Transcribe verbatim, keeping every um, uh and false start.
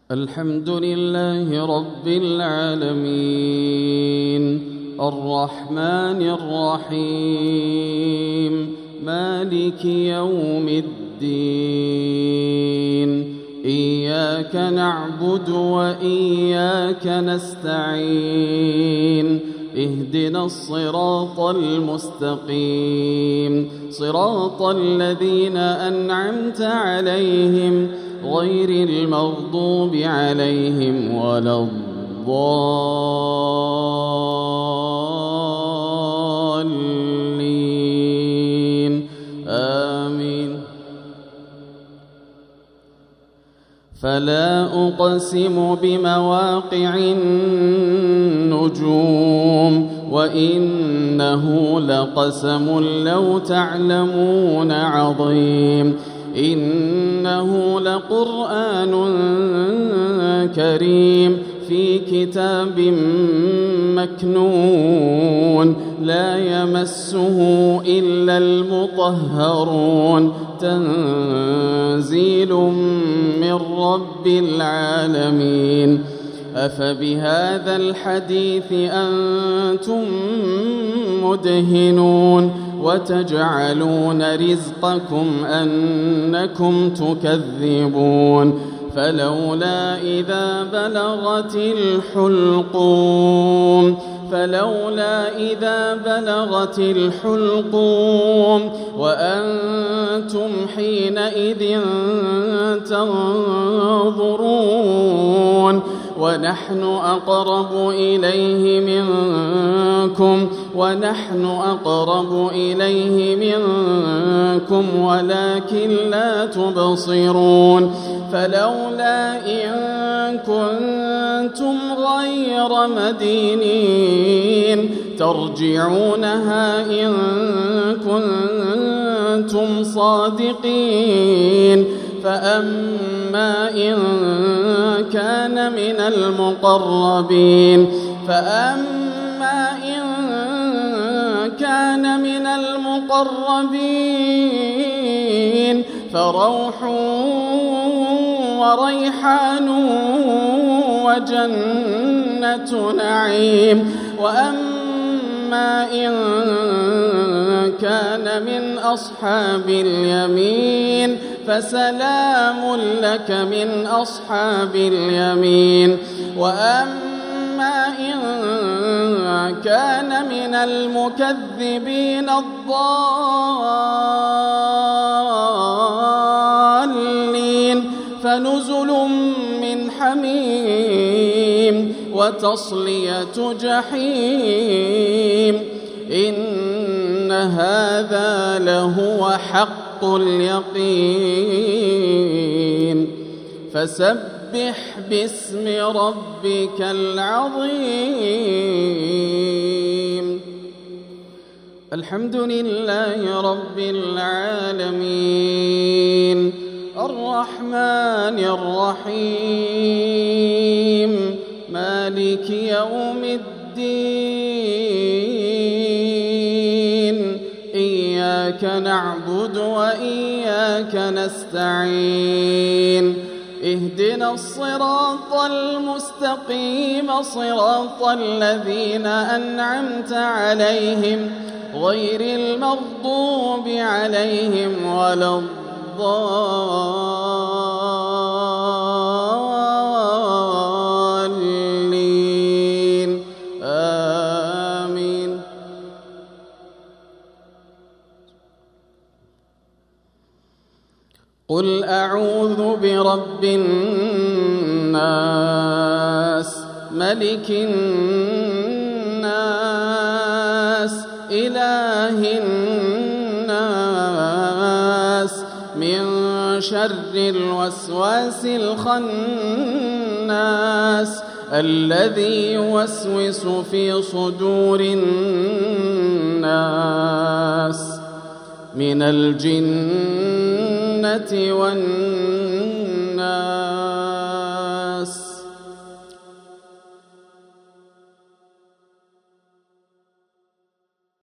الحمد لله رب العالمين الرحمن الرحيم مالك يوم الدين إياك نعبد وإياك نستعين اهدنا الصراط المستقيم صراط الذين أنعمت عليهم غير المغضوب عليهم ولا الضالين آمين. فلا أقسم بمواقع النجوم وإنه لقسم لو تعلمون عظيم إنه لقرآن كريم في كتاب مكنون لا يمسه إلا المطهرون تنزيل من رب العالمين. أفبهذا الحديث أنتم مدهنون وتجعلون رزقكم أنكم تكذبون فلولا إذا بلغت الحلقوم فلولا إذا بلغت الحلقوم وأنتم حينئذ تنظرون ونحن أقرب إليه منكم ونحن أقرب إليه منكم ولكن لا تبصرون فلولا إن كنتم غير مدينين ترجعونها إن كنتم صادقين فأما إن كان من المقربين فأما إن كان من المقربين فروح وريحان وجنة نعيم وأما إن كان من أصحاب اليمين فسلام لك من أصحاب اليمين وأما إن كان من المكذبين الضالين فنزل من حميم وتصلية جحيم إن هذا لهو حق اليقين فسبح باسم ربك العظيم. الحمد لله رب العالمين الرحمن الرحيم مالك يوم الدين إياك نعبد وإياك نستعين اهدنا الصراط المستقيم صراط الذين أنعمت عليهم غير المغضوب عليهم ولا الضالين آمين. قل أعوذ برب الناس ملك الناس إله الناس من شر الوسواس الخناس الذي يوسوس في صدور الناس من الجنة والناس.